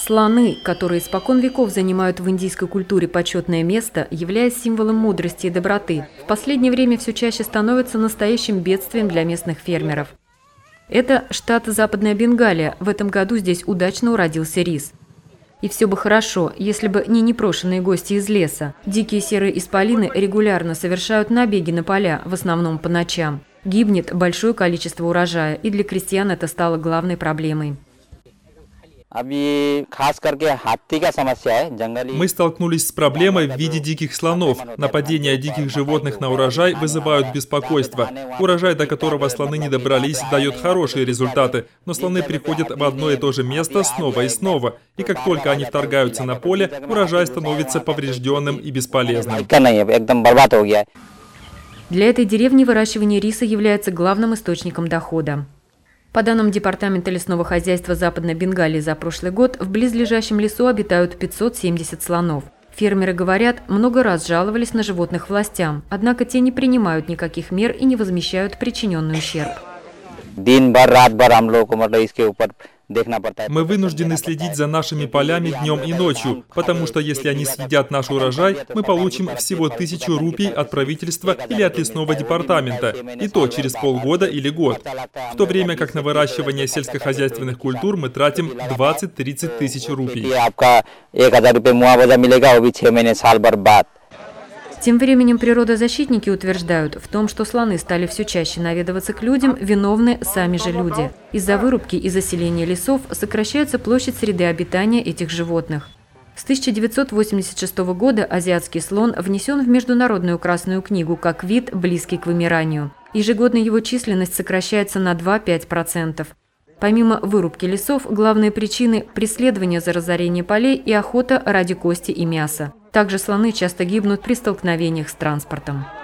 Слоны, которые испокон веков занимают в индийской культуре почетное место, являясь символом мудрости и доброты, в последнее время все чаще становятся настоящим бедствием для местных фермеров. Это штат Западная Бенгалия. В этом году здесь удачно уродился рис. И все бы хорошо, если бы не непрошенные гости из леса. Дикие серые исполины регулярно совершают набеги на поля, в основном по ночам. Гибнет большое количество урожая, и для крестьян это стало главной проблемой. Мы столкнулись с проблемой в виде диких слонов. Нападения диких животных на урожай вызывают беспокойство. Урожай, до которого слоны не добрались, дает хорошие результаты, но слоны приходят в одно и то же место снова и снова. И как только они вторгаются на поле, урожай становится поврежденным и бесполезным. Для этой деревни выращивание риса является главным источником дохода. По данным Департамента лесного хозяйства Западной Бенгалии за прошлый год, в близлежащем лесу обитают 570 слонов. Фермеры говорят, много раз жаловались на животных властям, однако те не принимают никаких мер и не возмещают причиненный ущерб. Мы вынуждены следить за нашими полями днем и ночью, потому что если они съедят наш урожай, мы получим всего 1000 рупий от правительства или от лесного департамента, и то через полгода или год. В то время как на выращивание сельскохозяйственных культур мы тратим 20-30 тысяч рупий. Тем временем природозащитники утверждают, в том, что слоны стали все чаще наведываться к людям, виновны сами же люди. Из-за вырубки и заселения лесов сокращается площадь среды обитания этих животных. С 1986 года азиатский слон внесен в Международную Красную книгу как вид, близкий к вымиранию. Ежегодно его численность сокращается на 2–5%. Помимо вырубки лесов, главные причины – преследование за разорение полей и охота ради кости и мяса. Также слоны часто гибнут при столкновениях с транспортом.